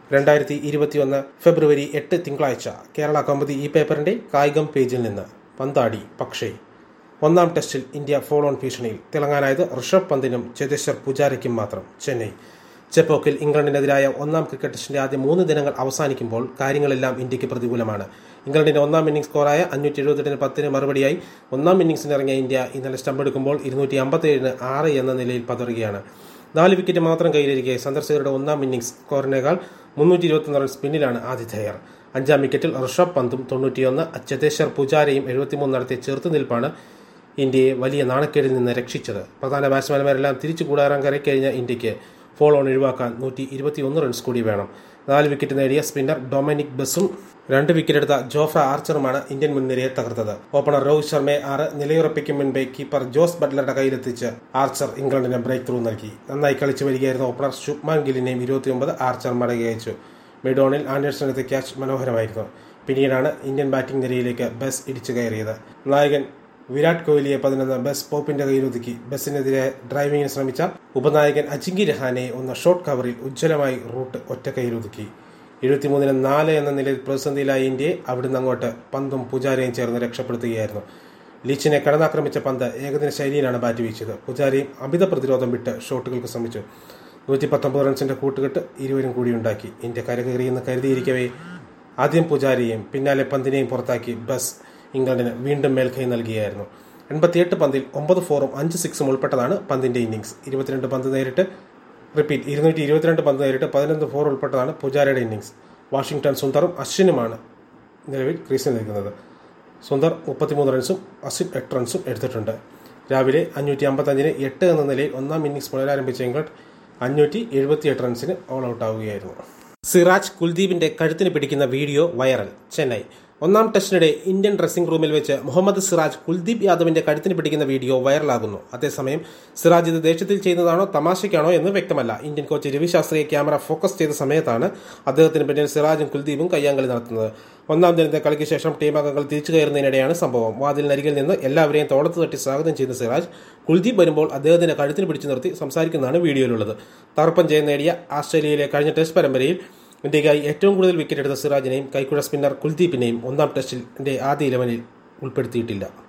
2021 ഫെബ്രുവരി 8 തിങ്കളാഴ്ച കേരള കൗമുദി ഈ പേപ്പറിന്റെ കായികം പേജിൽ നിന്ന്. പന്താടി പക്ഷേ ഒന്നാം ടെസ്റ്റിൽ ഇന്ത്യ ഫോൾ ഓൺ ഭീഷണിയിൽ. തിളങ്ങാനായത് ഋഷഭ് പന്തിനും ചേതേശ്വർ പൂജാരയ്ക്കും മാത്രം. ചെന്നൈ ചെപ്പോക്കിൽ ഇംഗ്ലണ്ടിനെതിരായ ഒന്നാം ക്രിക്കറ്റ് ടെസ്റ്റിന്റെ ആദ്യ 3 ദിനങ്ങൾ അവസാനിക്കുമ്പോൾ കാര്യങ്ങളെല്ലാം ഇന്ത്യക്ക് പ്രതികൂലമാണ്. ഇംഗ്ലണ്ടിന്റെ ഒന്നാം ഇന്നിംഗ്സ് സ്കോറായ 578-10 മറുപടിയായി ഒന്നാം ഇന്നിംഗ്സിനിറങ്ങിയ ഇന്ത്യ ഇന്നലെ സ്റ്റമ്പെടുക്കുമ്പോൾ 257-6 എന്ന നിലയിൽ പതറുകയാണ്. 4 വിക്കറ്റ് മാത്രം കയ്യിലിരിക്കെ സന്ദർശകരുടെ ഒന്നാം ഇന്നിംഗ്സ് സ്കോറിനേക്കാൾ 321 റൺസ് പിന്നിലാണ് ആതിഥേയർ. 5-ാം വിക്കറ്റിൽ ഋഷഭ് പന്തും 91, ചേതേശ്വർ പൂജാരയും 73 നടത്തിയ ചെറുത്തുനിൽപ്പാണ് ഇന്ത്യയെ വലിയ നാണക്കേടിൽ നിന്ന് രക്ഷിച്ചത്. പ്രധാന ബാറ്റ്സ്മാൻമാരെല്ലാം തിരിച്ചു കൂടാറാൻ കരക്കഴിഞ്ഞ ഇന്ത്യക്ക് ഫോൾ ഓൺ ഒഴിവാക്കാൻ 121 റൺസ് കൂടി വേണം. 4 വിക്കറ്റ് നേടിയ സ്പിന്നർ ഡൊമിനിക് ബെസും 2 വിക്കറ്റെടുത്ത ജോഫ്ര ആർച്ചറുമാണ് ഇന്ത്യൻ മുൻനിരയെ തകർത്തത്. ഓപ്പണർ രോഹിത് ശർമ്മയെ 6 നിലയുറപ്പിക്കും മുൻപേ കീപ്പർ ജോസ് ബട്ട്ലറുടെ കയ്യിലെത്തിച്ച് ആർച്ചർ ഇംഗ്ലണ്ടിന് ബ്രേക്ക് ത്രൂ നൽകി. നന്നായി കളിച്ചു വരികയായിരുന്ന ഓപ്പണർ ശുഭ്മാൻ ഗില്ലിനെയും 29 ആർച്ചർ മടക്കി അയച്ചു. മിഡോണിൽ ആൻഡേഴ്സണെടുത്ത ക്യാച്ച് മനോഹരമായിരുന്നു. പിന്നീടാണ് ഇന്ത്യൻ ബാറ്റിംഗ് നിരയിലേക്ക് ബെസ് ഇടിച്ചു കയറിയത്. നായകൻ വിരാട് കോഹ്ലിയെ 11 ബെസ് പോപ്പിന്റെ കയ്യിലൊതുക്കി. ബെസിനെതിരെ ഡ്രൈവിംഗിന് ശ്രമിച്ച ഉപനായകൻ അജിങ്ക്യ രഹാനെ ഒന്ന് ഷോർട്ട് കവറിൽ ഉജ്ജ്വലമായി റൂട്ട് ഒറ്റ കയ്യിലൊതുക്കി. 73-4 എന്ന നിലയിൽ പ്രതിസന്ധിയിലായ ഇന്ത്യയെ അവിടുന്ന് അങ്ങോട്ട് പന്തും പൂജാരയും ചേർന്ന് രക്ഷപ്പെടുത്തുകയായിരുന്നു. ലീച്ചിനെ കടന്നാക്രമിച്ച പന്ത് ഏകദിന ശൈലിയിലാണ് ബാറ്റ് വീശിയത്. പൂജാരയും അമിത പ്രതിരോധം വിട്ട് ഷോട്ടുകൾക്ക് ശ്രമിച്ചു. 119 റൺസിന്റെ കൂട്ടുകെട്ട് ഇരുവരും കൂടിയുണ്ടാക്കി. ഇന്ത്യ കരകയറിയെന്ന് കരുതിയിരിക്കവേ ആദ്യം പൂജാരയെയും പിന്നാലെ പന്തിനെയും പുറത്താക്കി ബസ് ഇംഗ്ലണ്ടിന് വീണ്ടും മേൽക്കൈ നൽകിയായിരുന്നു. 88 പന്തിൽ 9 ഫോറും 5 സിക്സും ഉൾപ്പെട്ടതാണ് പന്തിന്റെ ഇന്നിംഗ്സ്. 222 പന്ത് നേരിട്ട് 11 ഫോർ ഉൾപ്പെട്ടതാണ് പൂജാരയുടെ ഇന്നിംഗ്സ്. വാഷിംഗ്ടൺ സുന്ദറും അശ്വിനുമാണ് നിലവിൽ ക്രീസിൽ നിൽക്കുന്നത്. സുന്ദർ 33 റൺസും അശ്വിൻ 8 റൺസും എടുത്തിട്ടുണ്ട്. രാവിലെ 555-ന് 8 എന്ന നിലയിൽ ഒന്നാം ഇന്നിംഗ്സ് പുനരാരംഭിച്ച ഇംഗ്ലണ്ട് 578 റൺസിന് ഓൾ ഔട്ട് ആവുകയായിരുന്നു. സിറാജ് കുൽദീപിന്റെ കഴുത്തിന് പിടിക്കുന്ന വീഡിയോ വൈറൽ. ചെന്നൈ ഒന്നാം ടെസ്റ്റിനിടെ ഇന്ത്യൻ ഡ്രസ്സിംഗ് റൂമിൽ വെച്ച് മുഹമ്മദ് സിറാജ് കുൽദീപ് യാദവിന്റെ കഴുത്തിന് പിടിക്കുന്ന വീഡിയോ വൈറലാകുന്നു. അതേസമയം സിറാജ് ഇത് ദേഷ്യത്തിൽ ചെയ്യുന്നതാണോ തമാശയ്ക്കാണോ എന്ന് വ്യക്തമല്ല. ഇന്ത്യൻ കോച്ച് രവി ശാസ്ത്രിയെ ക്യാമറ ഫോക്കസ് ചെയ്ത സമയത്താണ് അദ്ദേഹത്തിന് പിന്നിൽ സിറാജും കുൽദീപും കയ്യാങ്കളി നടത്തുന്നത്. ഒന്നാം ദിനത്തെ കളിക്ക് ശേഷം ടീം അംഗങ്ങൾ തിരിച്ചു കയറുന്നതിനിടെയാണ് സംഭവം. വാതിലിനരികിൽ നിന്ന് എല്ലാവരെയും തോളത്ത് തട്ടി സ്വാഗതം ചെയ്ത സിറാജ് കുൽദീപ് വരുമ്പോൾ അദ്ദേഹത്തിന്റെ കഴുത്തിന് പിടിച്ചു നിർത്തി സംസാരിക്കുന്നതാണ് വീഡിയോയിലുള്ളത്. തകർപ്പൻ ജയം നേടിയ ആസ്ട്രേലിയയിലെ കഴിഞ്ഞ ടെസ്റ്റ് പരമ്പരയിൽ ഇന്ത്യയ്ക്കായി ഏറ്റവും കൂടുതൽ വിക്കറ്റ് എടുത്ത സിറാജിനെയും കൈക്കുഴ സ്പിന്നർ കുൽദീപിനെയും ഒന്നാം ടെസ്റ്റിന്റെ ആദ്യ 11-ൽ ഉൾപ്പെടുത്തിയിട്ടില്ല.